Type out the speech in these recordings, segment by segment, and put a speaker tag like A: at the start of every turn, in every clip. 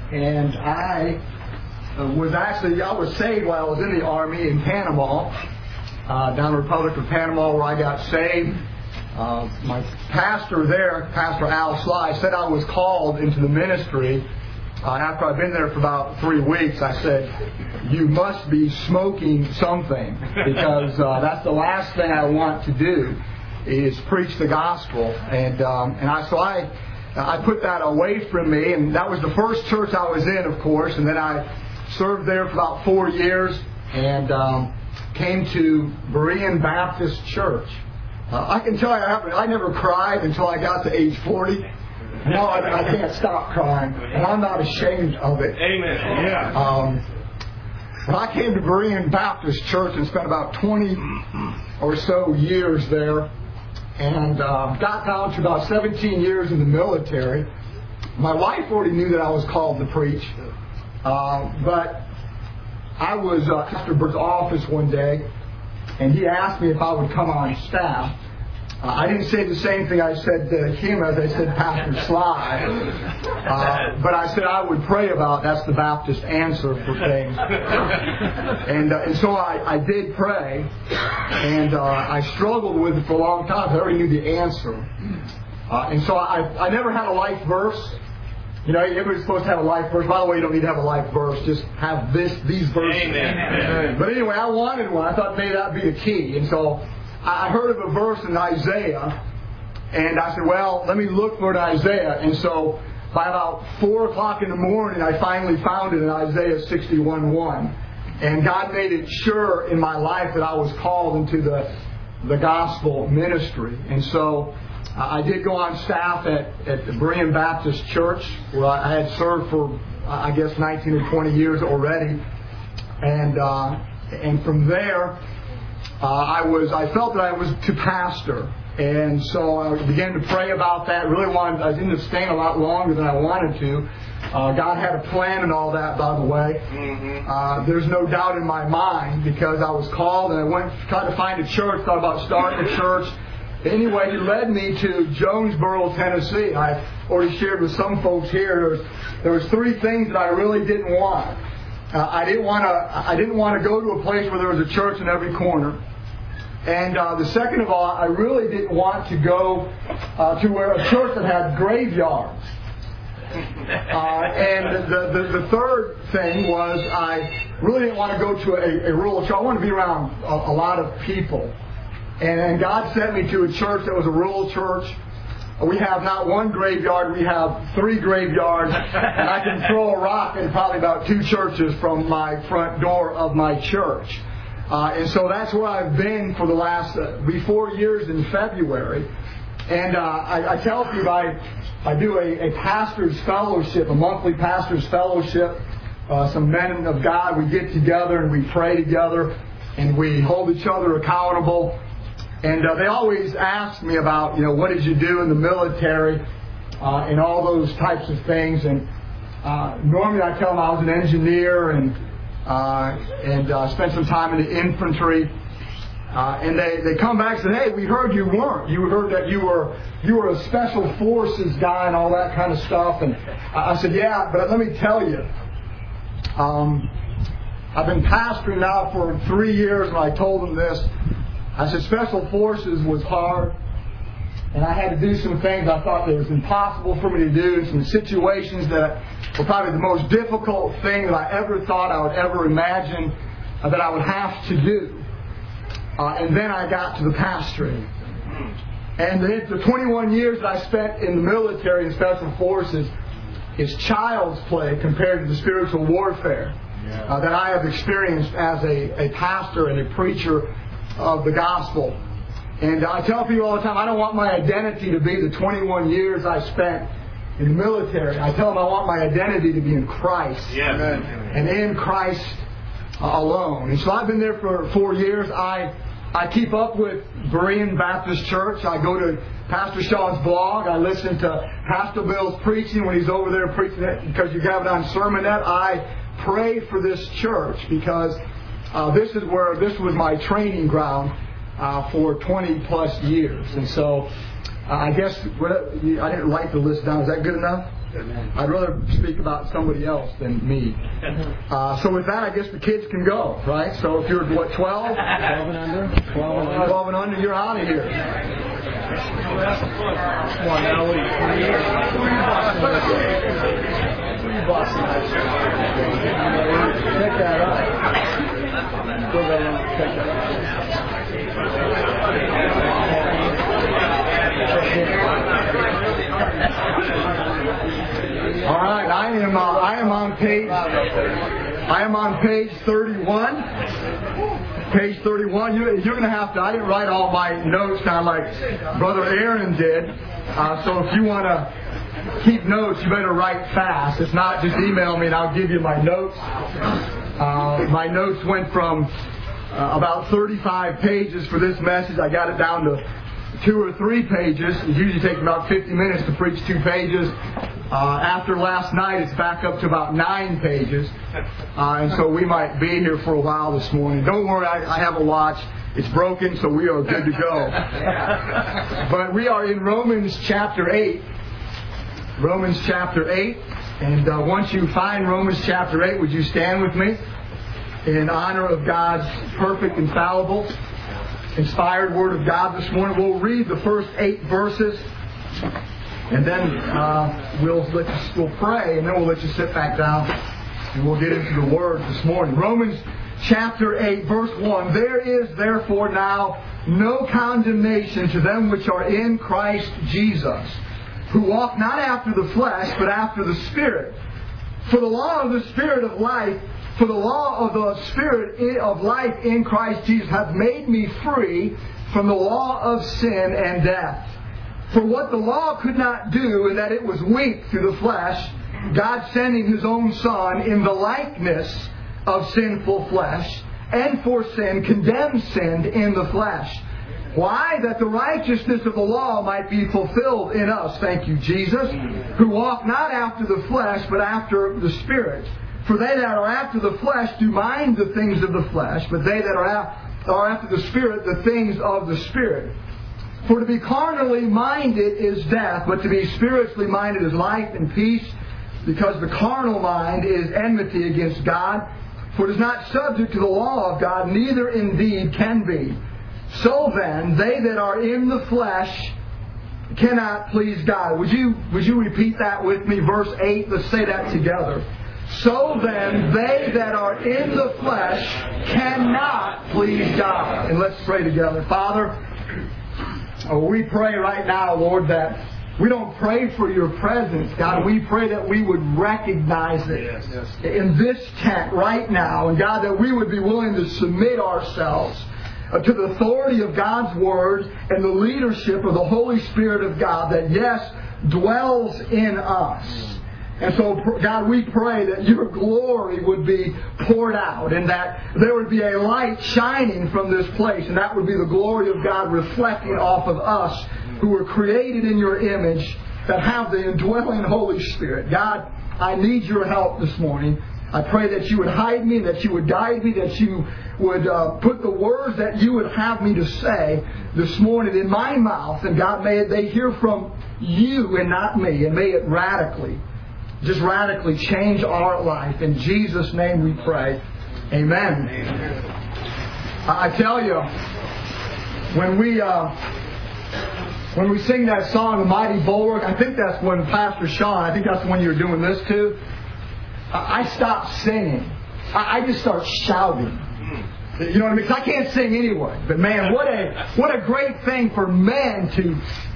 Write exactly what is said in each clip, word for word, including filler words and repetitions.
A: and I uh, was actually, I was saved while I was in the Army in Panama, uh, down in the Republic of Panama, where I got saved. Uh, my pastor there, Pastor Al Sly, said I was called into the ministry. Uh, after I'd been there for about three weeks, I said, you must be smoking something, because uh, that's the last thing I want to do, is preach the gospel. And um, and I so I I put that away from me, and that was the first church I was in, of course. And then I served there for about four years, and um, came to Berean Baptist Church. Uh, I can tell you, I, I never cried until I got to age forty. No, I, I can't stop crying, and I'm not ashamed of it.
B: Amen. Yeah.
A: Um, but I came to Berean Baptist Church and spent about twenty or so years there, and uh, got down to about seventeen years in the military. My wife already knew that I was called to preach, uh, but I was uh, at Pastor Bird's office one day, and he asked me if I would come on staff. Uh, I didn't say the same thing I said to him as I said Pastor Sly, uh, but I said I would pray about. That's the Baptist answer for things. And uh, and so I, I did pray, and uh, I struggled with it for a long time. I already knew the answer, uh, and so I I never had a life verse. You know, everybody's supposed to have a life verse. By the way, you don't need to have a life verse. Just have this these verses.
B: Amen.
A: But anyway, I wanted one. I thought maybe that'd be a key, and so I heard of a verse in Isaiah, and I said, well, let me look for it in Isaiah. And so by about four o'clock in the morning, I finally found it in Isaiah sixty-one one. And God made it sure in my life that I was called into the the gospel ministry. And so uh, I did go on staff at, at the Berean Baptist Church, where I had served for, I guess, nineteen or twenty years already. And uh, and from there, Uh, I was. I felt that I was to pastor, and so I began to pray about that. Really wanted. I ended up staying a lot longer than I wanted to. Uh, God had a plan and all that, by the way.
B: Mm-hmm.
A: Uh, there's no doubt in my mind, because I was called, and I went tried to find a church. Thought about starting a church. Anyway, He led me to Jonesboro, Tennessee. I already shared with some folks here. There was, there was three things that I really didn't want. Uh, I didn't want to. I didn't want to go to a place where there was a church in every corner. And uh, the second of all, I really didn't want to go uh, to where a church that had graveyards. Uh, and the, the the third thing was I really didn't want to go to a, a rural church. I wanted to be around a, a lot of people. And, and God sent me to a church that was a rural church. We have not one graveyard, we have three graveyards. And I can throw a rock in probably about two churches from my front door of my church. Uh, and so that's where I've been for the last uh, be four years in February. And uh, I, I tell people I, I do a, a pastor's fellowship, a monthly pastor's fellowship. Uh, some men of God, we get together and we pray together, and we hold each other accountable. And uh, they always ask me about, you know, what did you do in the military, uh, and all those types of things. And uh, normally I tell them I was an engineer and Uh, and uh, spent some time in the infantry, uh, and they, they come back and say, "Hey, we heard you weren't. You heard that you were you were a special forces guy and all that kind of stuff." And I said, "Yeah, but let me tell you, um, I've been pastoring now for three years, and I told them this. I said special forces was hard, and I had to do some things I thought that was impossible for me to do, some situations that were probably the most difficult thing that I ever thought I would ever imagine uh, that I would have to do." Uh, and then I got to the pastoring. And the, the twenty-one years that I spent in the military and special forces is child's play compared to the spiritual warfare uh, that I have experienced as a, a pastor and a preacher of the gospel. And I tell people all the time, I don't want my identity to be the twenty-one years I spent in the military. I tell them I want my identity to be in Christ.
B: Yeah.
A: And in Christ alone. And so I've been there for four years. I I keep up with Berean Baptist Church. I go to Pastor Shaw's blog. I listen to Pastor Bill's preaching when he's over there preaching it, because you have it on Sermonette. I pray for this church because uh, this is where this was my training ground uh, for twenty plus years. And so Uh, I guess what, I didn't write the list down. Is that good enough? I'd rather speak about somebody else than me. Uh, so with that, I guess the kids can go, right? So if you're, what, twelve? twelve and under? twelve and under. twelve and under, you're out of here. Come on now, what are you, Check that out. Go ahead and check that out. All right, I am. Uh, I am on page. I am on page thirty-one. Page thirty-one. You, you're going to have to. I didn't write all my notes down like Brother Aaron did. Uh, so if you want to keep notes, you better write fast. If not, just email me and I'll give you my notes. Uh, my notes went from uh, about thirty-five pages for this message. I got it down to two or three pages. It usually takes about fifty minutes to preach two pages. Uh, after last night, it's back up to about nine pages. Uh, and so we might be here for a while this morning. Don't worry, I, I have a watch. It's broken, so we are good to go. But we are in Romans chapter eight. Romans chapter eight. And uh, once you find Romans chapter eight, would you stand with me in honor of God's perfect, infallible, inspired Word of God this morning? We'll read the first eight verses, and then uh, we'll let you, we'll pray, and then we'll let you sit back down, and we'll get into the Word this morning. Romans chapter eight, verse one. There is therefore now no condemnation to them which are in Christ Jesus, who walk not after the flesh, but after the Spirit. For the law of the Spirit of life, for the law of the Spirit of life in Christ Jesus hath made me free from the law of sin and death. For what the law could not do, in that it was weak through the flesh, God sending His own Son in the likeness of sinful flesh, and for sin condemned sin in the flesh. Why? That the righteousness of the law might be fulfilled in us, thank you, Jesus, who walk not after the flesh, but after the Spirit. For they that are after the flesh do mind the things of the flesh, but they that are, are after the Spirit, the things of the Spirit. For to be carnally minded is death, but to be spiritually minded is life and peace, because the carnal mind is enmity against God, for it is not subject to the law of God, neither indeed can be. So then, they that are in the flesh cannot please God. Would you, would you repeat that with me? Verse eight, let's say that together. So then, they that are in the flesh cannot please God. And let's pray together. Father, oh, we pray right now, Lord, that we don't pray for your presence, God. We pray that we would recognize it yes, yes. in this tent right now. And God, that we would be willing to submit ourselves uh, to the authority of God's Word and the leadership of the Holy Spirit of God that, yes, dwells in us. And so, God, we pray that your glory would be poured out and that there would be a light shining from this place, and that would be the glory of God reflecting off of us who were created in your image, that have the indwelling Holy Spirit. God, I need your help this morning. I pray that you would hide me, that you would guide me, that you would uh, put the words that you would have me to say this morning in my mouth. And God, may they hear from you and not me, and may it radically Just radically change our life. In Jesus' name we pray. Amen. Amen. I tell you, when we uh, when we sing that song, The Mighty Bulwark, I think that's when Pastor Sean, I think that's when you're doing this too. I stop singing. I just start shouting. You know what I mean? Because I can't sing anyway. But man, what a what a great thing for men to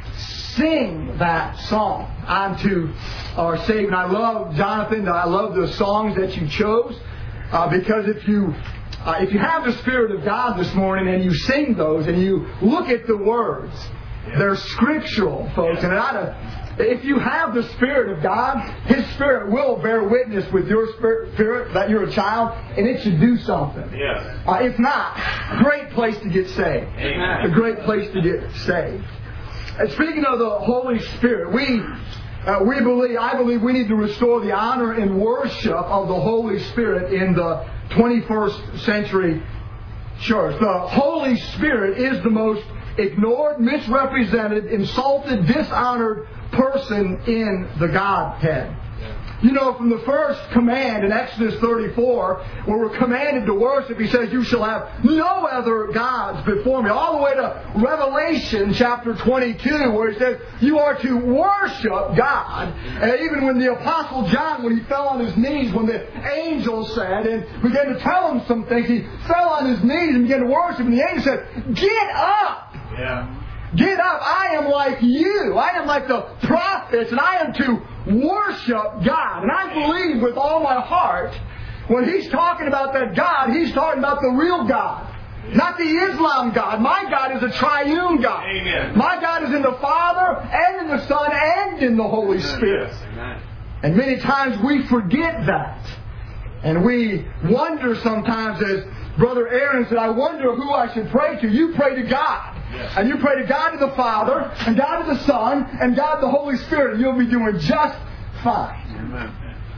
A: sing that song unto our Savior. And I love, Jonathan, I love the songs that you chose, uh, because if you uh, if you have the Spirit of God this morning and you sing those and you look at the words, they're scriptural, folks. And out of, if you have the Spirit of God, His Spirit will bear witness with your spirit that you're a child, and it should do something. Yes. Uh, if not, great place to get saved. Amen. A great place to get saved. And speaking of the Holy Spirit, we uh, we believe, I believe we need to restore the honor and worship of the Holy Spirit in the twenty-first century church. The Holy Spirit is the most ignored, misrepresented, insulted, dishonored person in the Godhead. You know, from the first command in Exodus thirty-four, where we're commanded to worship, He says, you shall have no other gods before me. All the way to Revelation chapter twenty-two, where He says, you are to worship God. And even when the Apostle John, when he fell on his knees, when the angel said, and began to tell him some things, he fell on his knees and began to worship, and the angel said, get up!
B: Yeah.
A: Get up! I am like you. I am like the prophets, and I am to worship God. And I believe with all my heart, when He's talking about that God, He's talking about the real God. Not the Islam God. My God is a triune God.
B: Amen.
A: My God is in the Father, and in the Son, and in the Holy Spirit.
B: Yes. Amen.
A: And many times we forget that. And we wonder sometimes, as Brother Aaron said, I wonder who I should pray to. You pray to God. Yes. And you pray to God the Father, and God the Son, and God the Holy Spirit, and you'll be doing just fine.
B: Amen.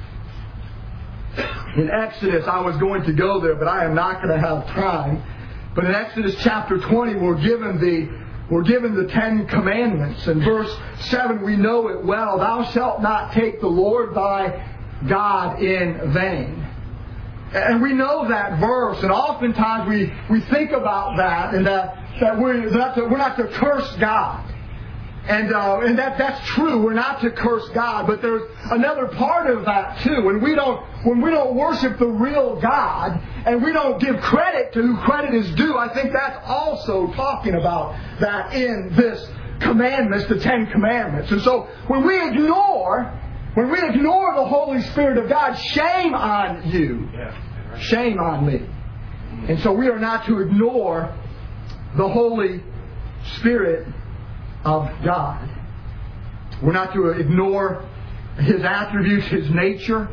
A: In Exodus, I was going to go there, but I am not going to have time. But in Exodus chapter twenty, we're given the we're given the Ten Commandments. In verse seven, we know it well. Thou shalt not take the Lord thy God in vain. And we know that verse, and oftentimes we, we think about that, and that, that, we're, that we're not to curse God. And uh, and that that's true. We're not to curse God, but there's another part of that too. When we don't when we don't worship the real God, and we don't give credit to who credit is due, I think that's also talking about that in this commandments, the Ten Commandments. And so when we ignore when we ignore the Holy Spirit of God, shame on you, shame on me. And so we are not to ignore the Holy Spirit of God. We're not to ignore His attributes, His nature.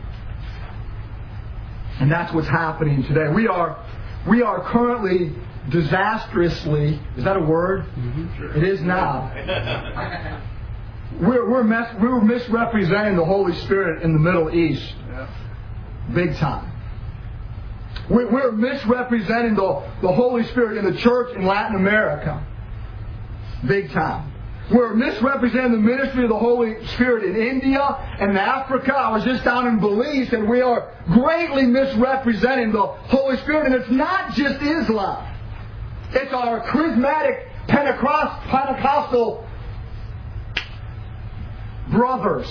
A: And that's what's happening today. We are we are currently disastrously, is that a word?
B: Mm-hmm. Sure.
A: It is now. we're we're, mes- we're misrepresenting the Holy Spirit in the Middle East.
B: Yeah.
A: Big time. We're, we're misrepresenting the, the Holy Spirit in the church in Latin America. Big time. We're misrepresenting the ministry of the Holy Spirit in India and in Africa. I was just down in Belize, and we are greatly misrepresenting the Holy Spirit. And it's not just Islam. It's our charismatic Pentecost, Pentecostal brothers.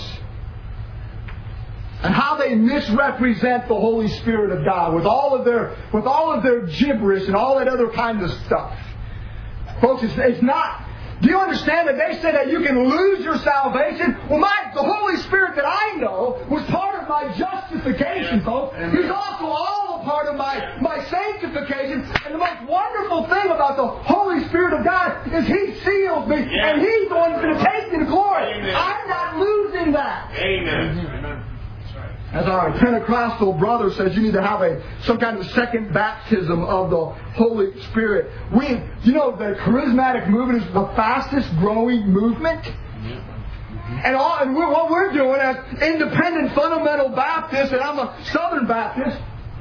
A: And how they misrepresent the Holy Spirit of God with all of their with all of their gibberish and all that other kind of stuff. Folks, it's, it's not. Do you understand that they say that you can lose your salvation? Well, my the Holy Spirit that I know was part of my justification, folks. He's also all a part of my, my sanctification. And the most wonderful thing about the Holy Spirit of God is He seals me, and He's the one that's going to take me to glory. Amen. I'm not losing that.
B: Amen. Amen.
A: As our Pentecostal brother says, you need to have a some kind of second baptism of the Holy Spirit. We, you know, the charismatic movement is the fastest growing movement. And, all, and we're, what we're doing as independent fundamental Baptists, and I'm a Southern Baptist,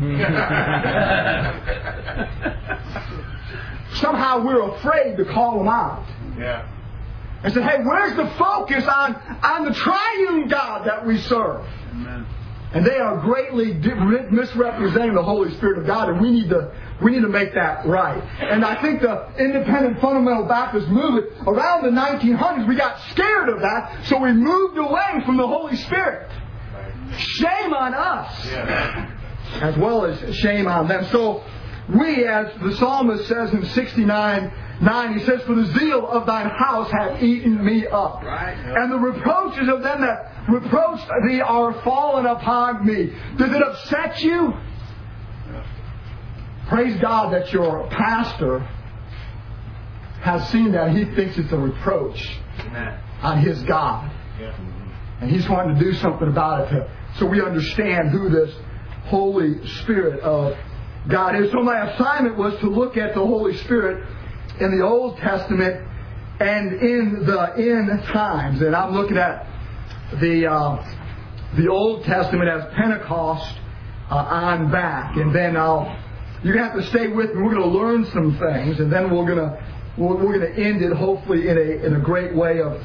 A: somehow we're afraid to call them out.
B: Yeah.
A: And say, hey, where's the focus on, on the triune God that we serve?
B: Amen.
A: And they are greatly misrepresenting the Holy Spirit of God, and we need to we need to make that right. And I think the independent fundamental Baptist movement around the nineteen hundreds, we got scared of that, so we moved away from the Holy Spirit. Shame on us,
B: Yeah.
A: as well as shame on them. So we, as the psalmist says in sixty-nine nine, he says, for the zeal of thine house hath eaten me up.
B: Right.
A: And the reproaches of them that reproached thee are fallen upon me. Does it upset you?
B: Yeah.
A: Praise God that your pastor has seen that. He thinks it's a reproach
B: Amen.
A: on his God.
B: Yeah.
A: And he's wanting to do something about it to, so we understand who this Holy Spirit of God is. So my assignment was to look at the Holy Spirit in the Old Testament and in the end times. And I'm looking at the uh, the Old Testament as Pentecost uh, on back. And then I'll you're going to have to stay with me. We're going to learn some things, and then we're going to we're, we're going to end it hopefully in a in a great way of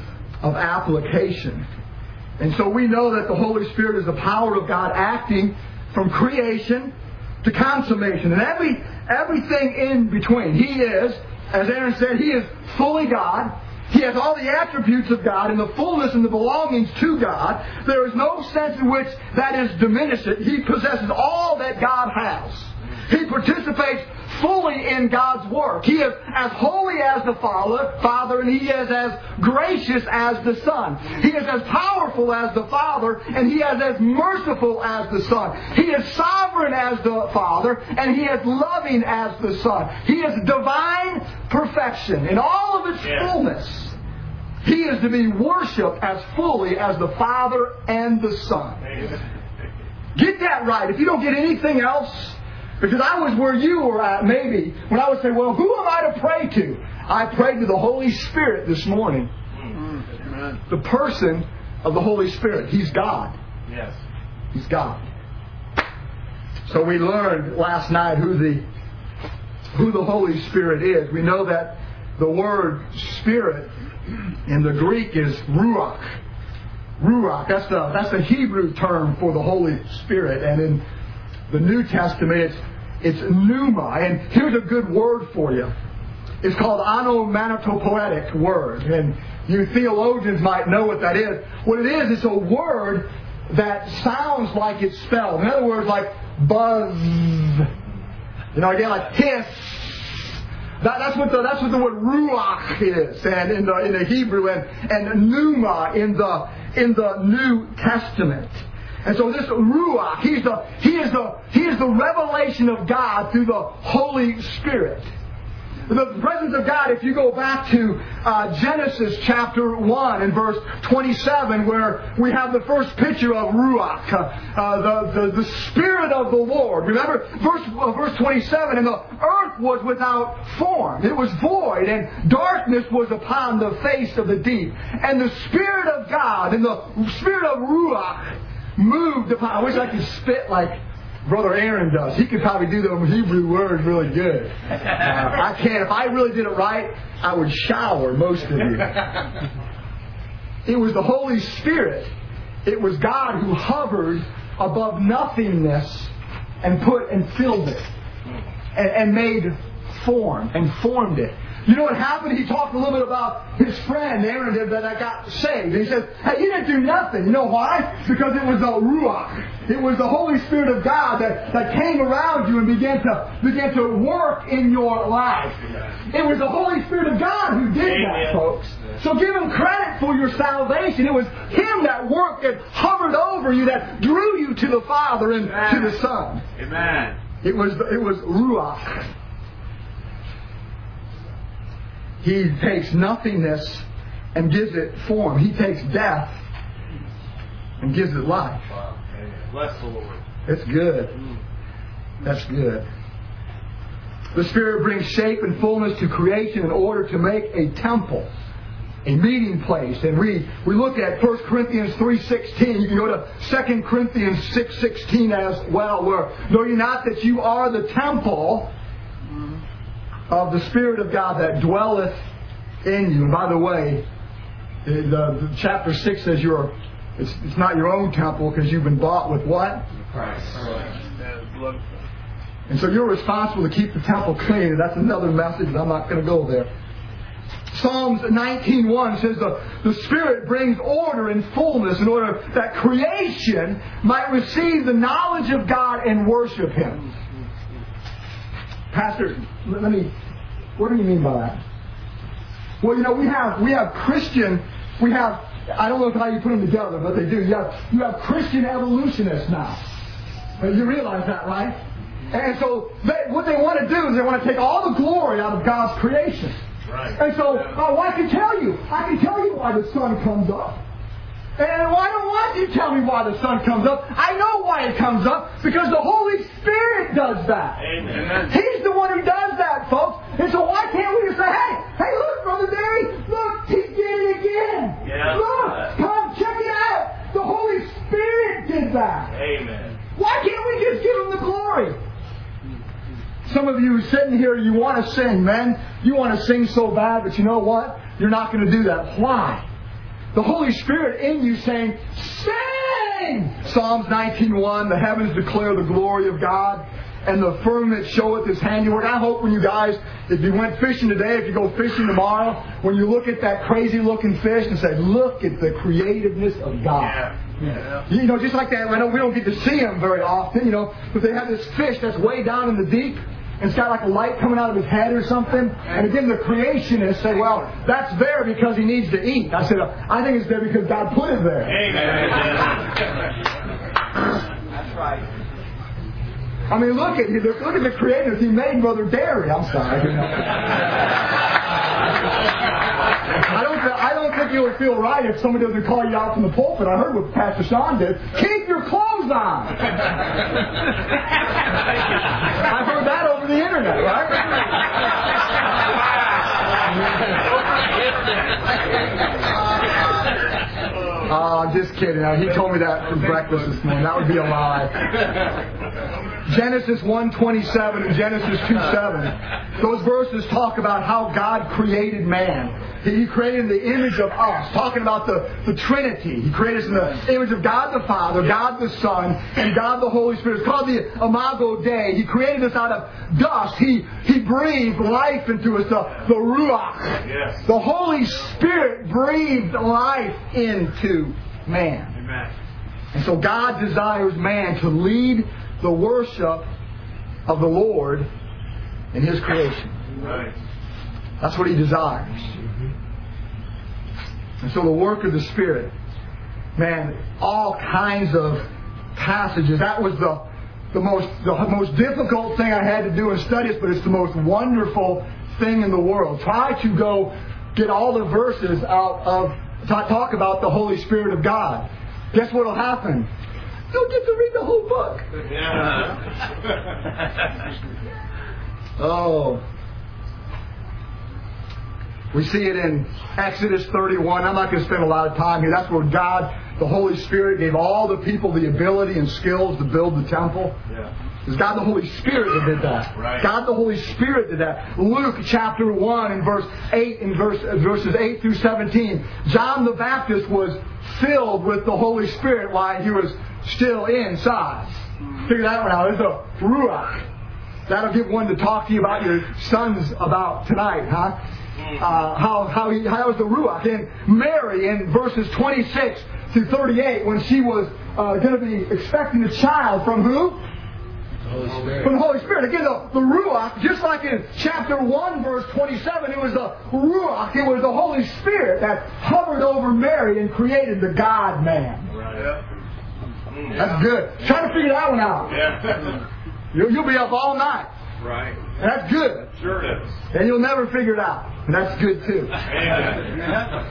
A: of application. And so we know that the Holy Spirit is the power of God acting from creation to consummation. And every everything in between. He is, as Aaron said, He is fully God. He has all the attributes of God and the fullness and the belongings to God. There is no sense in which that is diminished. He possesses all that God has. He participates fully in God's work. He is as holy as the Father, Father, and He is as gracious as the Son. He is as powerful as the Father, and He is as merciful as the Son. He is sovereign as the Father, and He is loving as the Son. He is divine perfection in all of its yeah. fullness. He is to be worshipped as fully as the Father and the Son. Get that right. If you don't get anything else, because I was where you were at, maybe, when I would say, well, who am I to pray to? I prayed to the Holy Spirit this morning. Amen. The person of the Holy Spirit. He's God.
B: Yes.
A: He's God. So we learned last night who the who the Holy Spirit is. We know that the word Spirit in the Greek is ruach. Ruach. That's the that's the Hebrew term for the Holy Spirit. And in the New Testament, it's, it's pneuma. And here's a good word for you. It's called onomatopoetic word. And you theologians might know what that is. What it is, it's a word that sounds like it's spelled. In other words, like buzz. You know, again, like hiss. That, that's what the that's what the word ruach is, and in the in the Hebrew, and and pneuma in the in the New Testament. And so this ruach, he's the he is the he is the revelation of God through the Holy Spirit. The presence of God, if you go back to uh, Genesis chapter one and verse twenty-seven, where we have the first picture of Ruach, uh, uh, the, the, the Spirit of the Lord. Remember, verse, uh, verse twenty-seven, and the earth was without form. It was void, and darkness was upon the face of the deep. And the Spirit of God, and the Spirit of Ruach, moved upon. I wish I could spit like Brother Aaron does. He could probably do the Hebrew words really good. Uh, I can't. If I really did it right, I would shower most of you. It was the Holy Spirit. It was God who hovered above nothingness and put and filled it and, and made form and formed it. You know what happened? He talked a little bit about his friend Aaron did that got saved. And he says, hey, you didn't do nothing. You know why? Because it was the Ruach. It was the Holy Spirit of God that, that came around you and began to began to work in your life. It was the Holy Spirit of God who did that, folks. So give Him credit for your salvation. It was Him that worked, that hovered over you, that drew you to the Father and Amen. To the Son.
B: Amen.
A: It was it was Ruach. He takes nothingness and gives it form. He takes death and gives it life.
B: Wow. Bless the Lord.
A: It's good. That's good. The Spirit brings shape and fullness to creation in order to make a temple, a meeting place. And we, we look at First Corinthians three sixteen. You can go to Second Corinthians six sixteen as well, where know ye not that you are the temple of the Spirit of God that dwelleth in you. And by the way, the, the chapter six says you're it's, it's not your own temple because you've been bought with what?
B: Christ.
A: And so you're responsible to keep the temple clean. And that's another message, and I'm not going to go there. Psalms nineteen one says the, the Spirit brings order and fullness in order that creation might receive the knowledge of God and worship Him. Pastor, let me. What do you mean by that? Well, you know, we have we have Christian. We have. I don't know how you put them together, but they do. You have you have Christian evolutionists now. You realize that, right? And so they, what they want to do is they want to take all the glory out of God's creation.
B: Right.
A: And so uh, well, I can tell you, I can tell you why the sun comes up. And I don't want you to tell me why the sun comes up. I know why it comes up, because the Holy Spirit does that.
B: Amen.
A: He's the one who does that, folks. And so why can't we just say, hey, hey, look, Brother Barry, look, he did it again.
B: Yeah.
A: Look, come, check it out. The Holy Spirit did that.
B: Amen.
A: Why can't we just give Him the glory? Some of you sitting here, you want to sing, man. You want to sing so bad, but you know what? You're not going to do that. Why? the Holy Spirit in you saying, sing! Psalms nineteen one, the heavens declare the glory of God, and the firmament showeth His handiwork. I hope when you guys, if you went fishing today, if you go fishing tomorrow, when you look at that crazy looking fish and say, look at the creativeness of God. Yeah. Yeah. You know, just like that, I know we don't get to see them very often, you know, but they have this fish that's way down in the deep, and it's got like a light coming out of his head or something. And again, the creationists say, well, that's there because he needs to eat. I said, I think it's there because God put it there.
B: Amen. That's right.
A: I mean, look at look at the creators. He made Brother Derry. I'm sorry. I don't. I don't think it would feel right if somebody doesn't call you out from the pulpit. I heard what Pastor Sean did. Keep your clothes on. I heard that over the internet, right? Oh, I'm just kidding. He told me that for breakfast this morning. That would be a lie. Genesis one twenty-seven and Genesis two seven. Those verses talk about how God created man. He created in the image of us. Talking about the, the Trinity. He created us in the image of God the Father, God the Son, and God the Holy Spirit. It's called the Imago Dei. He created us out of dust. He He breathed life into us. The, the Ruach. Yes. The Holy Spirit breathed life into man.
B: Amen.
A: And so God desires man to lead the worship of the Lord in His creation.
B: Right.
A: That's what He desires. And so the work of the Spirit, man, all kinds of passages. That was the the most the most difficult thing I had to do in studies, but it's the most wonderful thing in the world. Try to go get all the verses out of talk about the Holy Spirit of God. Guess what will happen? You'll get to read the whole book.
B: Yeah.
A: Oh. We see it in Exodus thirty-one. I'm not going to spend a lot of time here. That's where God, the Holy Spirit, gave all the people the ability and skills to build the temple.
B: Yeah.
A: It was God the Holy Spirit that did that.
B: Right.
A: God the Holy Spirit did that. Luke chapter one and verse eight and verse, verses eight through seventeen. John the Baptist was filled with the Holy Spirit while he was still inside. Figure that one out. There's a Ruach. That'll give one to talk to you about your sons about tonight, huh? Uh, how how he, how was the Ruach. And Mary in verses twenty-six through thirty-eight, when she was uh, going to be expecting a child from who?
C: Holy Spirit.
A: From the Holy Spirit. Again, the, the Ruach, just like in chapter one, verse twenty-seven, it was the Ruach, it was the Holy Spirit that hovered over Mary and created the God-man.
B: Right.
A: That's good. Try to figure that one out.
B: Yeah.
A: You'll, you'll be up all night.
B: Right.
A: And that's good.
B: Sure is.
A: And you'll never figure it out. And that's good too.
B: Amen.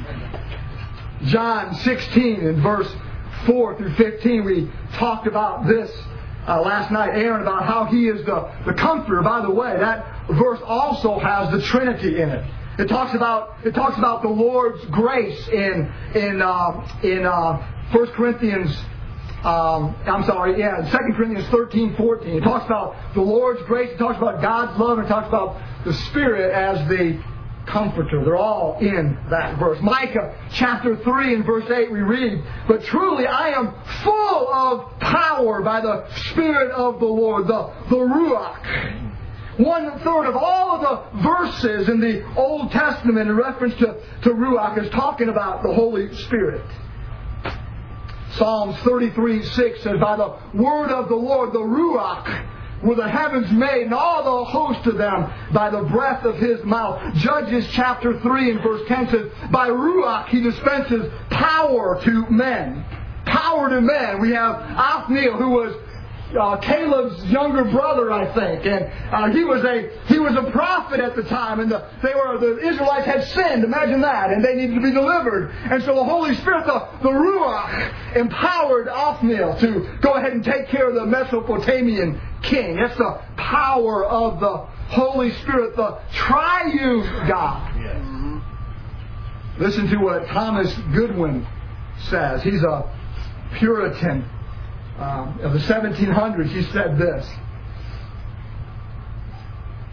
A: John sixteen in verse four through fifteen, we talked about this uh, last night, Aaron, about how He is the, the Comforter. By the way, that verse also has the Trinity in it. It talks about it talks about the Lord's grace in in uh, in uh, First Corinthians. Um, I'm sorry, yeah, Second Corinthians thirteen, fourteen. It talks about the Lord's grace. It talks about God's love. And it talks about the Spirit as the Comforter. They're all in that verse. Micah chapter three and verse eight we read, "But truly I am full of power by the Spirit of the Lord," the, the Ruach. One third of all of the verses in the Old Testament in reference to, to Ruach is talking about the Holy Spirit. Psalms thirty-three six says, "By the word of the Lord, the Ruach, were the heavens made, and all the host of them by the breath of His mouth." Judges chapter three and verse ten says, "By Ruach He dispenses power to men." Power to men. We have Othniel, who was Uh, Caleb's younger brother, I think, and uh, he was a he was a prophet at the time, and the, they were the Israelites had sinned. Imagine that, and they needed to be delivered. And so the Holy Spirit, the, the Ruach, empowered Othniel to go ahead and take care of the Mesopotamian king. That's the power of the Holy Spirit, the triune God.
B: Yes.
A: Listen to what Thomas Goodwin says. He's a Puritan. Um, of the seventeen hundreds, he said this.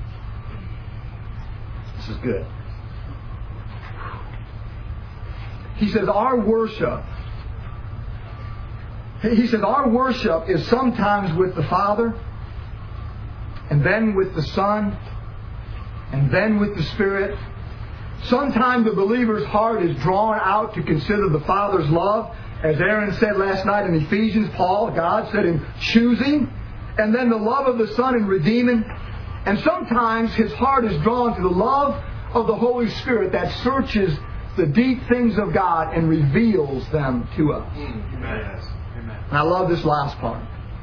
A: This is good. he says, our worship, he says, our worship is sometimes with the Father, and then with the Son, and then with the Spirit. Sometimes the believer's heart is drawn out to consider the Father's love. As Aaron said last night in Ephesians, Paul, God said in choosing. And then the love of the Son in redeeming. And sometimes his heart is drawn to the love of the Holy Spirit that searches the deep things of God and reveals them to us.
B: Amen.
A: And I love this last part.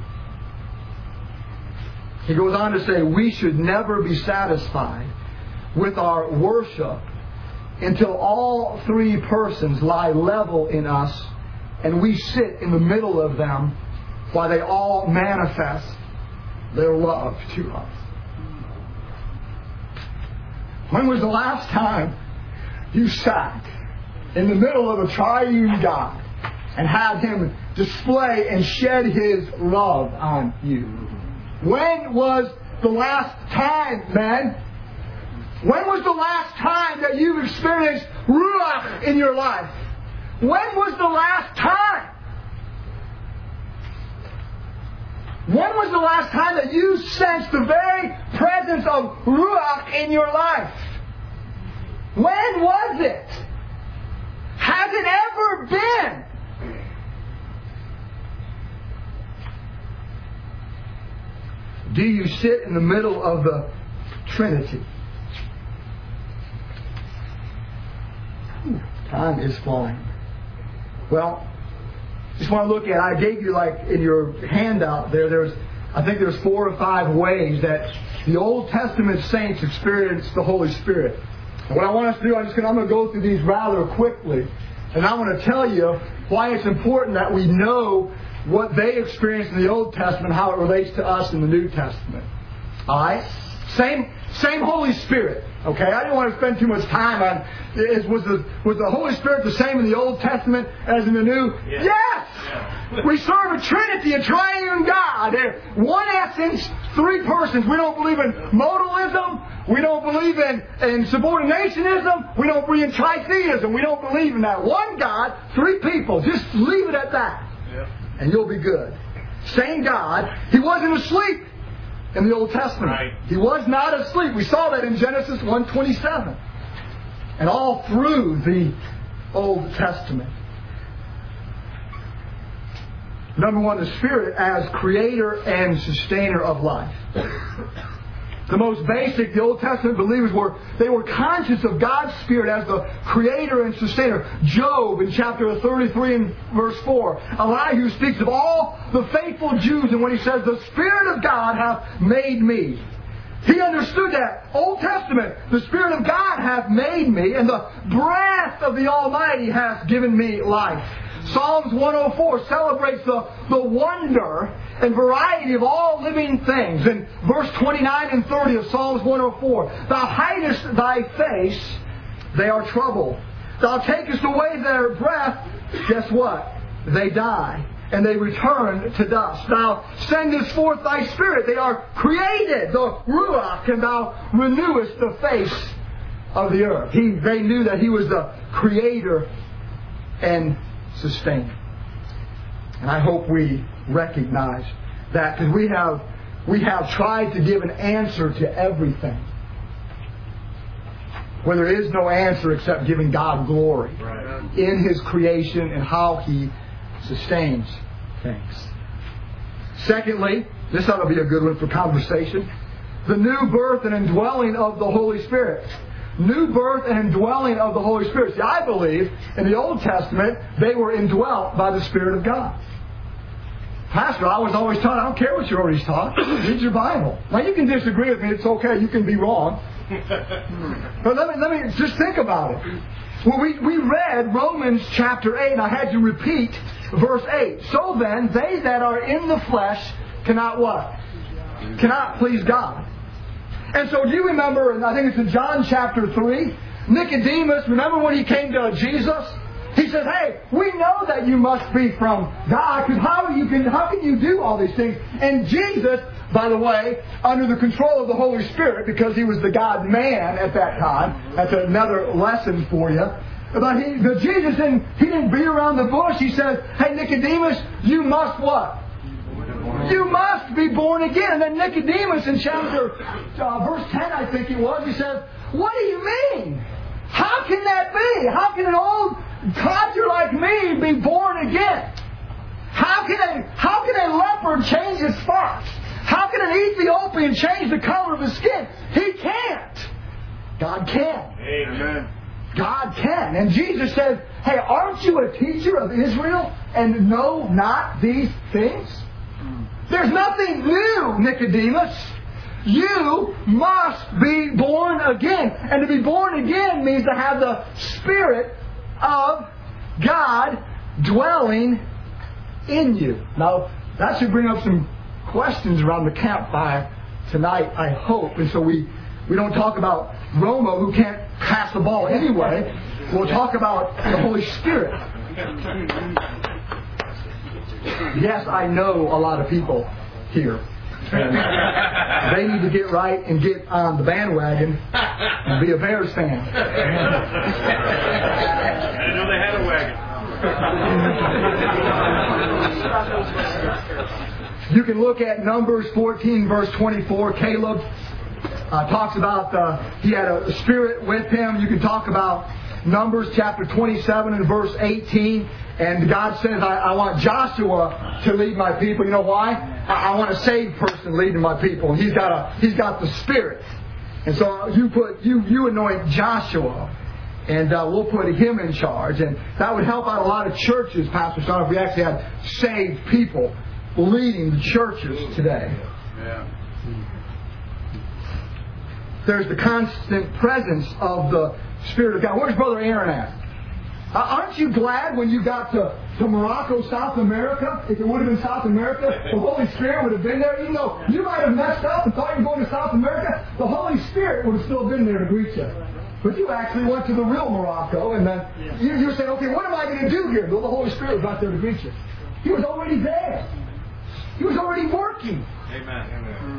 A: He goes on to say, we should never be satisfied with our worship until all three persons lie level in us and we sit in the middle of them while they all manifest their love to us. When was the last time you sat in the middle of a triune God and had Him display and shed His love on you? When was the last time, man? When was the last time that you've experienced Ruach in your life? When was the last time? When was the last time that you sensed the very presence of Ruach in your life? When was it? Has it ever been? Do you sit in the middle of the Trinity? Time is flying. Well, just want to look at, I gave you like in your handout there, there's, I think there's four or five ways that the Old Testament saints experienced the Holy Spirit. And what I want us to do, I'm just going to, I'm going to go through these rather quickly. And I want to tell you why it's important that we know what they experienced in the Old Testament, how it relates to us in the New Testament. Alright? Same same Holy Spirit. Okay? I didn't want to spend too much time on, is, was, the, was the Holy Spirit the same in the Old Testament as in the New?
B: Yes!
A: Yes! Yeah. We serve a Trinity, a triune God. One essence, three persons. We don't believe in modalism. We don't believe in, in subordinationism. We don't believe in tritheism. We don't believe in that. One God, three people. Just leave it at that.
B: Yep.
A: And you'll be good. Same God. He wasn't asleep in the Old Testament.
B: Right.
A: He was not asleep. We saw that in Genesis one twenty-seven. And all through the Old Testament. Number one, the Spirit as creator and sustainer of life. The most basic, the Old Testament believers were, they were conscious of God's Spirit as the creator and sustainer. Job in chapter thirty-three and verse four. Elihu speaks of all the faithful Jews, and when he says, the Spirit of God hath made me. He understood that. Old Testament, the Spirit of God hath made me, and the breath of the Almighty hath given me life. Psalms one oh four celebrates the, the wonder and variety of all living things. In verse twenty-nine and thirty of Psalms one oh four, Thou hidest thy face, they are troubled. Thou takest away their breath, guess what? They die, and they return to dust. Thou sendest forth thy Spirit, they are created, the Ruach, and thou renewest the face of the earth. He, they knew that He was the creator and sustainer. And I hope we recognize that, because we have we have tried to give an answer to everything, where there is no answer except giving God glory
B: Right.
A: in His creation and how He sustains things. Secondly, this ought to be a good one for conversation, the new birth and indwelling of the Holy Spirit. New birth and indwelling of the Holy Spirit. See, I believe in the Old Testament they were indwelt by the Spirit of God. Pastor, I was always taught, I don't care what you're always taught. Read your Bible. Now you can disagree with me, it's okay, you can be wrong. But let me let me just think about it. Well, we, we read Romans chapter eight, and I had you repeat verse eight. So then, they that are in the flesh cannot what? Cannot please God. And so do you remember, and I think it's in John chapter three, Nicodemus, remember when he came to Jesus? He said, hey, we know that you must be from God, because how, you can, how can you do all these things? And Jesus, by the way, under the control of the Holy Spirit, because He was the God-man at that time, that's another lesson for you. But he, but Jesus didn't, he didn't beat around the bush. He says, hey, Nicodemus, you must what? You must be born again. And then Nicodemus in chapter, uh, verse ten, I think it was, he says, what do you mean? How can that be? How can an old codger like me be born again? How can a, how can a leopard change his spots? How can an Ethiopian change the color of his skin? He can't. God can.
B: Amen.
A: God can. And Jesus says, hey, aren't you a teacher of Israel and know not these things? There's nothing new, Nicodemus. You must be born again. And to be born again means to have the Spirit of God dwelling in you. Now, that should bring up some questions around the campfire tonight, I hope. And so we, we don't talk about Romo, who can't pass the ball anyway. We'll talk about the Holy Spirit. Yes, I know a lot of people here. And they need to get right and get on the bandwagon and be a Bears fan.
B: I know they had a wagon.
A: You can look at Numbers fourteen, verse twenty-four. Caleb uh, talks about uh, he had a spirit with him. You can talk about Numbers chapter twenty-seven and verse eighteen. And God says, I, I want Joshua to lead my people. You know why? I, I want a saved person leading my people. And he's got a he's got the Spirit. And so you put you you anoint Joshua, and uh, we'll put him in charge. And that would help out a lot of churches, Pastor Sean, if we actually had saved people leading the churches today.
B: Yeah.
A: There's the constant presence of the Spirit of God. Where's Brother Aaron at? Uh, aren't you glad when you got to, to Morocco, South America? If it would have been South America, the Holy Spirit would have been there. Even though you might have messed up and thought you were going to South America, the Holy Spirit would have still been there to greet you. But you actually went to the real Morocco, and then you, you were saying, okay, what am I going to do here? Well, the Holy Spirit was out there to greet you. He was already there. He was already working.
B: Amen. Amen.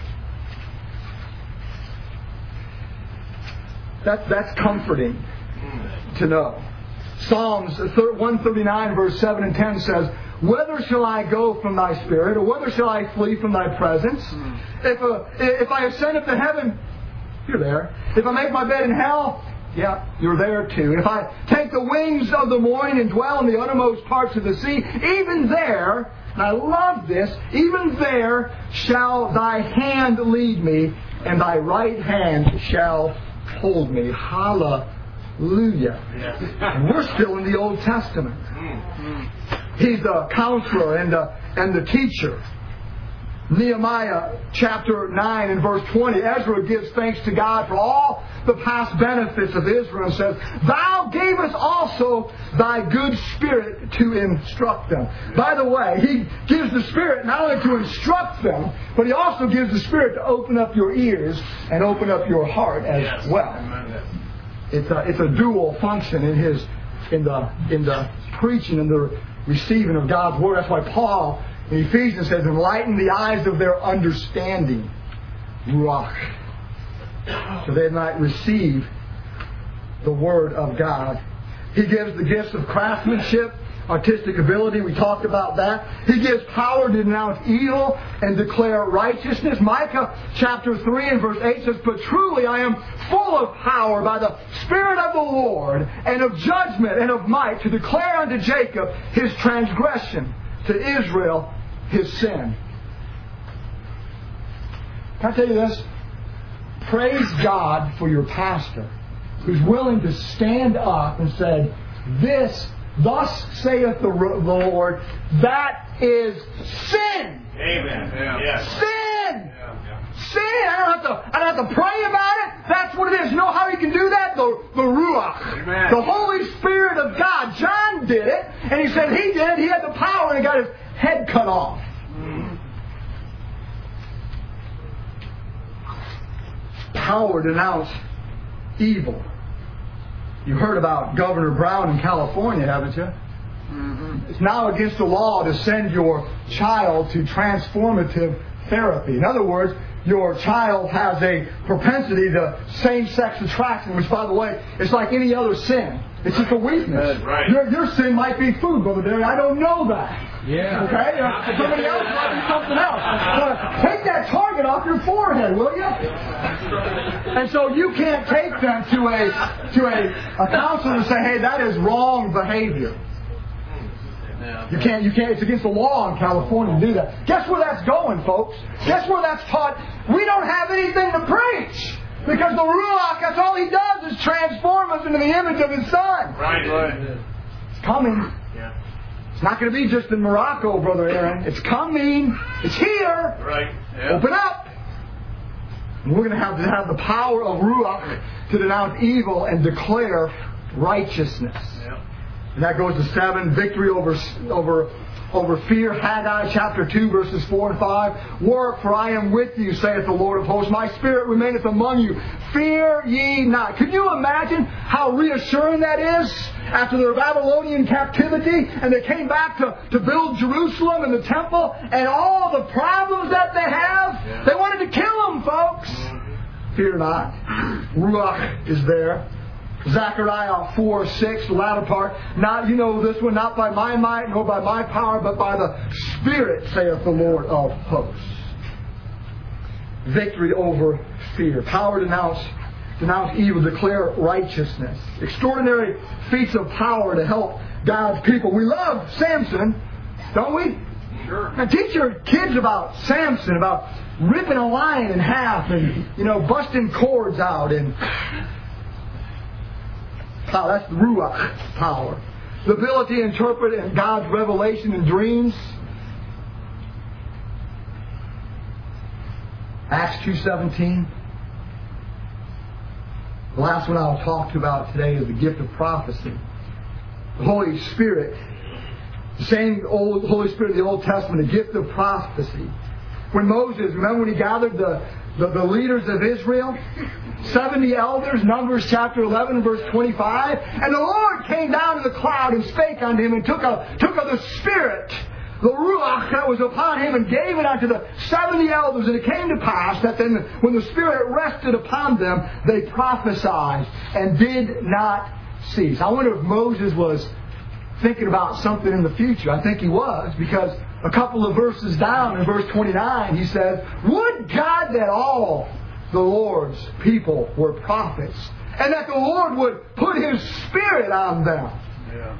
A: That, that's comforting to know. Psalms one thirty-nine, verse seven and ten says, whither shall I go from thy spirit, or whither shall I flee from thy presence? If, a, if I ascend up to heaven, you're there. If I make my bed in hell, yeah, you're there too. If I take the wings of the morning and dwell in the uttermost parts of the sea, even there, and I love this, even there shall thy hand lead me, and thy right hand shall hold me. Hallelujah. And we're still in the Old Testament. He's the counselor and the, and the teacher. Nehemiah chapter nine and verse twenty, Ezra gives thanks to God for all the past benefits of Israel and says, thou gavest also thy good Spirit to instruct them. By the way, He gives the Spirit not only to instruct them, but He also gives the Spirit to open up your ears and open up your heart as
B: yes.
A: well. It's a, it's a dual function in His in the in the preaching and the receiving of God's Word. That's why Paul in Ephesians says, enlighten the eyes of their understanding, Ruach, so they might receive the Word of God. He gives the gifts of craftsmanship, artistic ability. We talked about that. He gives power to denounce evil and declare righteousness. Micah chapter three and verse eight says, but truly I am full of power by the Spirit of the Lord, and of judgment and of might, to declare unto Jacob his transgression, to Israel his sin. Can I tell you this? Praise God for your pastor, who's willing to stand up and say, this, thus saith the, the Lord, that is sin.
B: Amen. Yeah. Yeah.
A: Sin.
B: Yeah. Yeah.
A: Sin. I don't have to. I don't have to pray about it. That's what it is. You know how you can do that? The the Ruach,
B: Amen.
A: the Holy Spirit of God. John did it, and he said he did it. He had the power, and he got his head cut off.
B: Mm-hmm.
A: Power to denounce evil. You heard about Governor Brown in California, haven't you? Mm-hmm. It's now against the law to send your child to transformative therapy. In other words, your child has a propensity to same-sex attraction, which, by the way, is like any other sin. It's just a weakness.
B: Right.
A: Your, your sin might be food, Brother Derry. I don't know that.
C: Yeah.
A: Okay? Uh, somebody else might be something else. But take that target off your forehead, will you? And so you can't take them to a to a, a counselor and say, hey, that is wrong behavior. You can't, you can't, it's against the law in California to do that. Guess where that's going, folks? Guess where that's taught? We don't have anything to preach. Because the Ruach, that's all He does is transform us into the image of His Son.
B: Right, right.
A: It's coming.
B: Yeah.
A: It's not going to be just in Morocco, Brother Aaron. It's coming. It's here.
B: Right. Yeah.
A: Open up. And we're going to have to have the power of Ruach to denounce evil and declare righteousness.
B: Yeah.
A: And that goes to seven, victory over over over fear. Haggai chapter two, verses four and five. Work, for I am with you, saith the Lord of hosts. My spirit remaineth among you. Fear ye not. Can you imagine how reassuring that is? After their Babylonian captivity, and they came back to, to build Jerusalem and the temple, and all the problems that they have,
B: Yeah.
A: they wanted to kill them, folks. Fear not. Ruach is there. Zechariah four six, the latter part. Not, you know this one, not by my might nor by my power, but by the Spirit, saith the Lord of hosts. Victory over fear. Power to denounce, denounce evil, declare righteousness. Extraordinary feats of power to help God's people. We love Samson, don't we?
B: Sure.
A: And teach your kids about Samson, about ripping a lion in half and, you know, busting cords out and... Oh, that's the Ruach power. The ability to interpret God's revelation in dreams. Acts two seventeen. The last one I'll talk to about today is the gift of prophecy. The Holy Spirit. The same old Holy Spirit of the Old Testament, the gift of prophecy. When Moses, remember when he gathered the, the, the leaders of Israel? seventy elders, Numbers chapter eleven, verse twenty-five. And the Lord came down to the cloud and spake unto him and took of, took of the Spirit, the Ruach that was upon him, and gave it unto the seventy elders. And it came to pass that then when the Spirit rested upon them, they prophesied and did not cease. I wonder if Moses was thinking about something in the future. I think he was, because a couple of verses down in verse twenty-nine, he says, would God that all the Lord's people were prophets, and that the Lord would put His Spirit on them.
B: Yeah.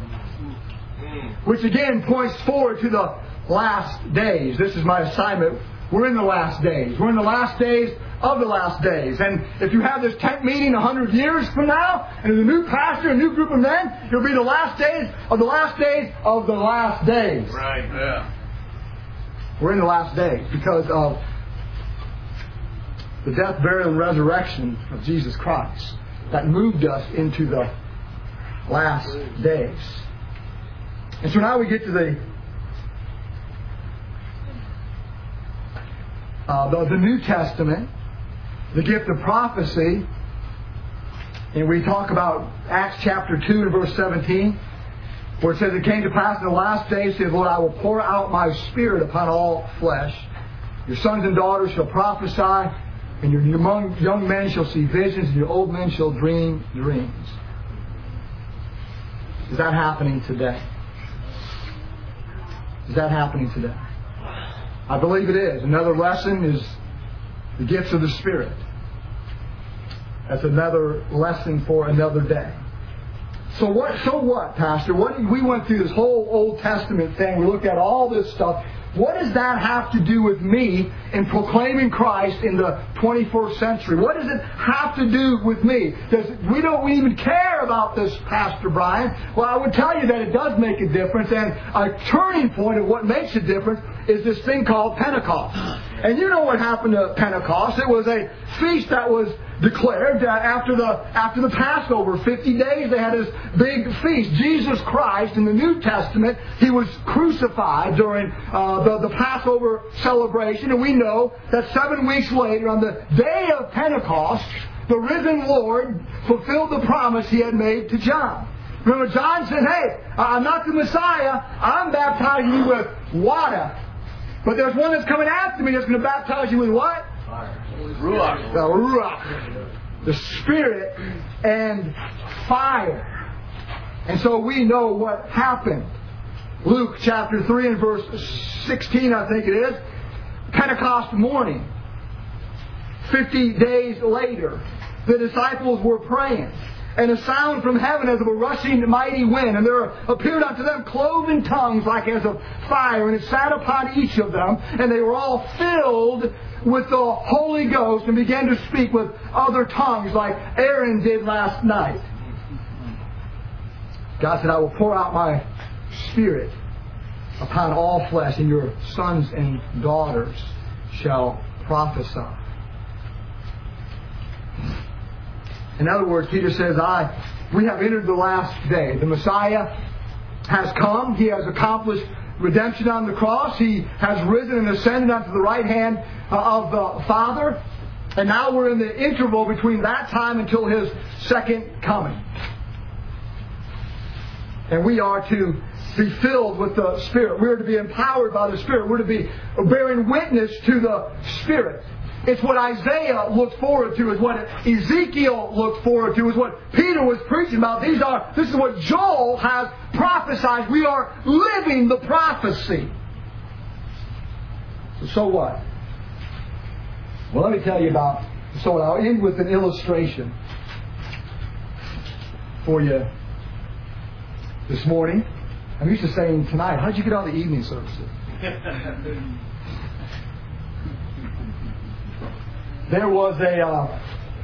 A: Which again points forward to the last days. This is my assignment. We're in the last days. We're in the last days of the last days. And if you have this tent meeting a hundred years from now, and there's a new pastor, a new group of men, it'll be the last days of the last days of the last days.
B: Right. Yeah.
A: We're in the last days because of the death, burial, and resurrection of Jesus Christ that moved us into the last days. And so now we get to the uh, the, the New Testament, the gift of prophecy, and we talk about Acts chapter two and verse seventeen, where it says, it came to pass in the last days, saith, Lord, I will pour out my Spirit upon all flesh. Your sons and daughters shall prophesy, and your young, young men shall see visions, and your old men shall dream dreams. Is that happening today? Is that happening today? I believe it is. Another lesson is the gifts of the Spirit. That's another lesson for another day. So what? So what, Pastor? What we went through this whole Old Testament thing. We looked at all this stuff. What does that have to do with me in proclaiming Christ in the twenty-first century? What does it have to do with me? Does we don't even care about this, Pastor Brian? Well, I would tell you that it does make a difference, and a turning point of what makes a difference is this thing called Pentecost. And you know what happened to Pentecost? It was a feast that was declared after the after the Passover. Fifty days they had this big feast. Jesus Christ in the New Testament, He was crucified during uh, the, the Passover celebration, and we know that seven weeks later, on the day of Pentecost, the risen Lord fulfilled the promise He had made to John. Remember, John said, hey, I'm not the Messiah. I'm baptizing you with water. But there's one that's coming after me that's going to baptize you with what?
B: Fire. Ruach.
A: The Ruach. The Spirit and fire. And so we know what happened. Luke chapter three and verse sixteen, I think it is. Pentecost morning. Fifty days later, the disciples were praying. And a sound from heaven as of a rushing mighty wind. And there appeared unto them cloven tongues like as of fire. And it sat upon each of them. And they were all filled with the Holy Ghost and began to speak with other tongues like Aaron did last night. God said, I will pour out my Spirit upon all flesh, and your sons and daughters shall prophesy. In other words, Peter says, I, we have entered the last day. The Messiah has come. He has accomplished redemption on the cross. He has risen and ascended unto the right hand of the Father. And now we're in the interval between that time until His second coming. And we are to be filled with the Spirit. We're to be empowered by the Spirit. We're to be bearing witness to the Spirit. It's what Isaiah looked forward to. It's what Ezekiel looked forward to. It's what Peter was preaching about. These are. This is what Joel has prophesied. We are living the prophecy. So, so what? Well, let me tell you about. So I'll end with an illustration for you this morning. I'm used to saying tonight, how'd you get on the evening services? There was a uh,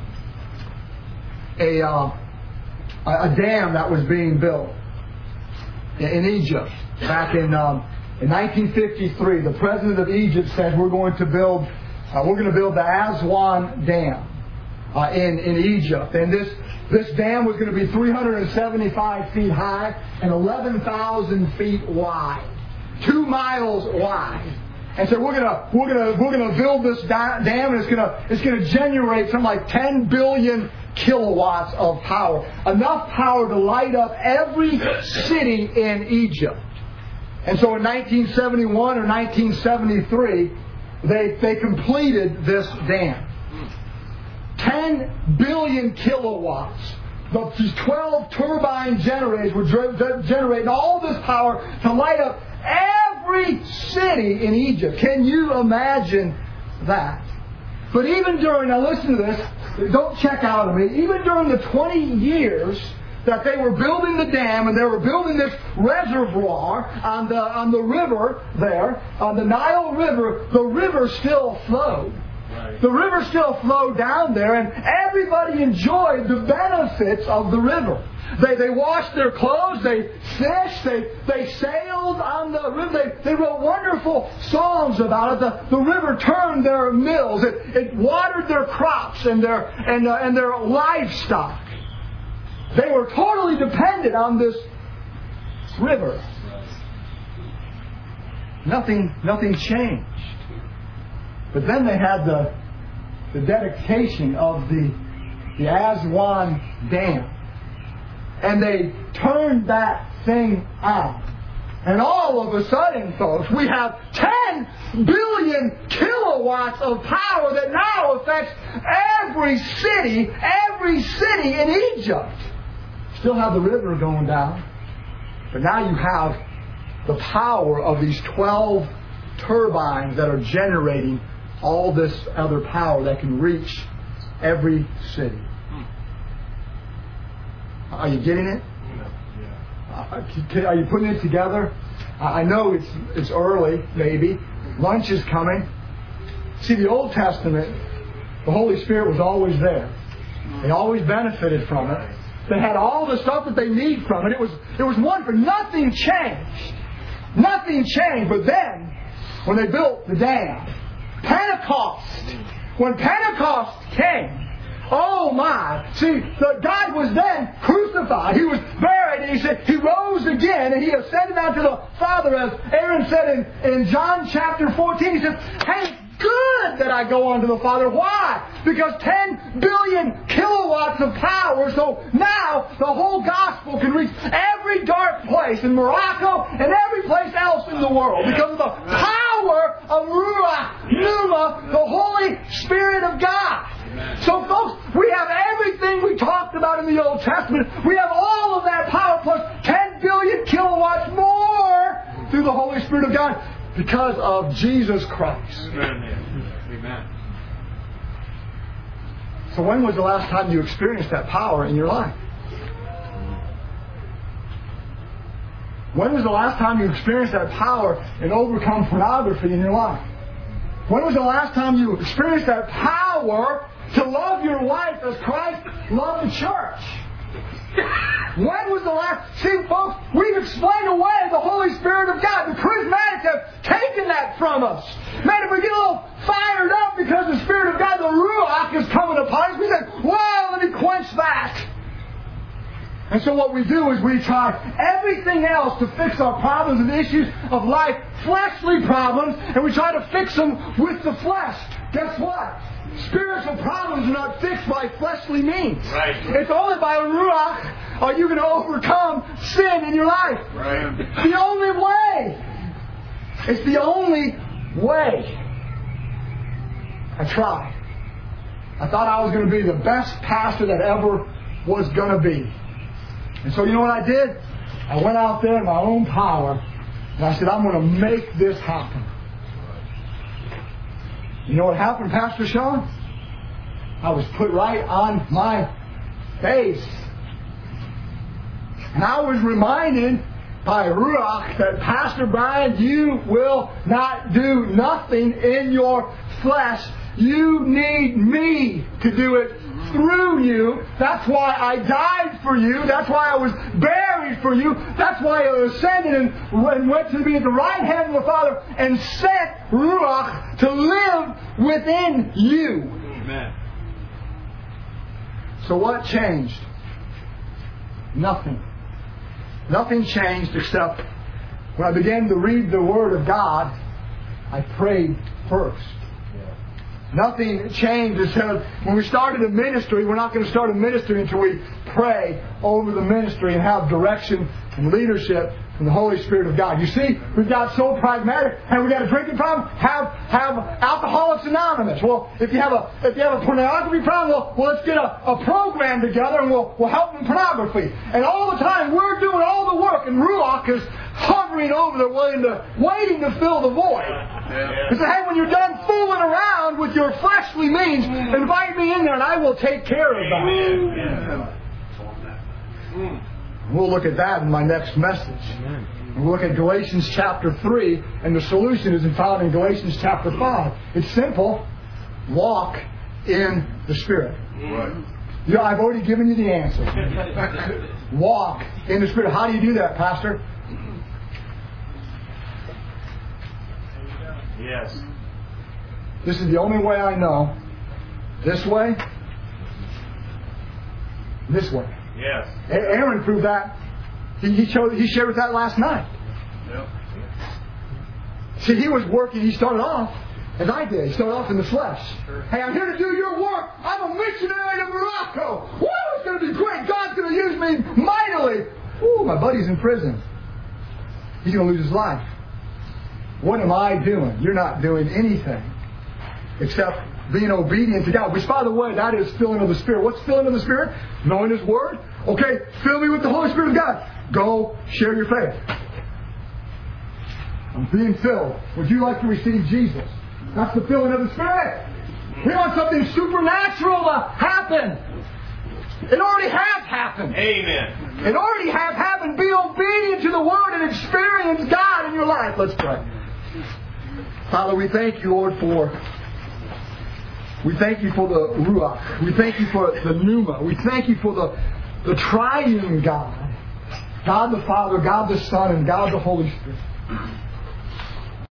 A: a uh, a dam that was being built in Egypt back in um, in nineteen fifty-three. The president of Egypt said, "We're going to build uh, we're going to build the Aswan Dam uh, in in Egypt." And this this dam was going to be three hundred seventy-five feet high and eleven thousand feet wide, two miles wide. And so we're gonna we're gonna we're gonna build this dam, and it's gonna it's gonna generate something like ten billion kilowatts of power, enough power to light up every city in Egypt. And so in nineteen seventy-one or nineteen seventy-three, they they completed this dam. ten billion kilowatts. These twelve turbine generators were generating all this power to light up every city in Egypt. Can you imagine that? But even during, now listen to this, don't check out of me, even during the twenty years that they were building the dam and they were building this reservoir on the on the river there, on the Nile River, the river still flowed. Right. The river still flowed down there, and everybody enjoyed the benefits of the river. They they washed their clothes, they fished, they they sailed on the river, they, they wrote wonderful songs about it. The, the river turned their mills, it, it watered their crops and their and uh, and their livestock. They were totally dependent on this river. Nothing nothing changed. But then they had the the dedication of the the Aswan Dam. And they turned that thing on. And all of a sudden, folks, we have ten billion kilowatts of power that now affects every city, every city in Egypt. Still have the river going down. But now you have the power of these twelve turbines that are generating all this other power that can reach every city. Are you getting it? Uh, are you putting it together? I know it's it's early, maybe. Lunch is coming. See, the Old Testament, the Holy Spirit was always there. They always benefited from it. They had all the stuff that they need from it. It was it was wonderful. Nothing changed. Nothing changed. But then, when they built the dam, Pentecost, when Pentecost came, oh my! See, the God was then crucified. He was buried, and He said He rose again, and He ascended unto the Father, as Aaron said in, in John chapter fourteen. He said, "Hey, good that I go unto the Father." Why? Because ten billion kilowatts of power. So now the whole gospel can reach every dark place in Morocco and every place else in the world because of the power of Ruach Pneuma, the Holy Spirit of God. So, folks, we have everything we talked about in the Old Testament. We have all of that power plus Spirit of God? Because of Jesus Christ.
B: Amen. Amen.
A: So when was the last time you experienced that power in your life? When was the last time you experienced that power and overcome pornography in your life? When was the last time you experienced that power to love your wife as Christ loved the church? When was the last... See, folks, we've explained away the Holy Spirit of God. The charismatics have taken that from us. Man, if we get a little fired up because the Spirit of God, the Ruach, is coming upon us, we say, wow, let me quench that. And so what we do is we try everything else to fix our problems and issues of life, fleshly problems, and we try to fix them with the flesh. Guess what? Spiritual problems are not fixed by fleshly means.
B: Right.
A: It's only by Ruach are you going to overcome sin in your life.
B: Right.
A: It's the only way. It's the only way. I tried. I thought I was going to be the best pastor that ever was going to be. And so you know what I did? I went out there in my own power and I said, I'm going to make this happen. You know what happened, Pastor Sean? I was put right on my face. And I was reminded by Ruach that, Pastor Brian, you will not do nothing in your flesh. You need me to do it through you. That's why I died for you. That's why I was buried for you. That's why I ascended and went to be at the right hand of the Father and sent Ruach to live within you.
B: Amen.
A: So what changed? Nothing. Nothing changed except when I began to read the Word of God, I prayed first. Nothing changed. It said, when we started a ministry, we're not going to start a ministry until we pray over the ministry and have direction and leadership from the Holy Spirit of God. You see, we've got so pragmatic. Hey, we got a drinking problem? Have have Alcoholics Anonymous. Well, if you have a if you have a pornography problem, well, well let's get a, a program together and we'll we'll help in pornography. And all the time we're doing all the work, and Ruach is hovering over there, waiting to waiting to fill the void.
B: Yeah.
A: He said, hey, when you're done fooling around with your fleshly means, invite me in there and I will take care of that.
B: Yeah.
A: We'll look at that in my next message. We'll look at Galatians chapter three, and the solution is found in Galatians chapter five. It's simple. Walk in the Spirit.
B: Right.
A: You know, I've already given you the answer. Walk in the Spirit. How do you do that, Pastor?
B: Yes.
A: This is the only way I know. This way. This way.
B: Yes.
A: Aaron proved that. He, he, showed, he shared with that last night.
B: Yep.
A: See, he was working. He started off as I did. He started off in the flesh. Hey, I'm here to do your work. I'm a missionary to Morocco. Woo, it's going to be great. God's going to use me mightily. Ooh, my buddy's in prison. He's going to lose his life. What am I doing? You're not doing anything except being obedient to God. Which, by the way, that is filling of the Spirit. What's filling of the Spirit? Knowing His Word. Okay, fill me with the Holy Spirit of God. Go share your faith. I'm being filled. Would you like to receive Jesus? That's the filling of the Spirit. We want something supernatural to happen. It already has happened.
B: Amen.
A: It already has happened. Be obedient to the Word and experience God in your life. Let's pray. Father, we thank you, Lord, for we thank you for the Ruach. We thank you for the Pneuma. We thank you for the, the triune God. God the Father, God the Son, and God the Holy Spirit.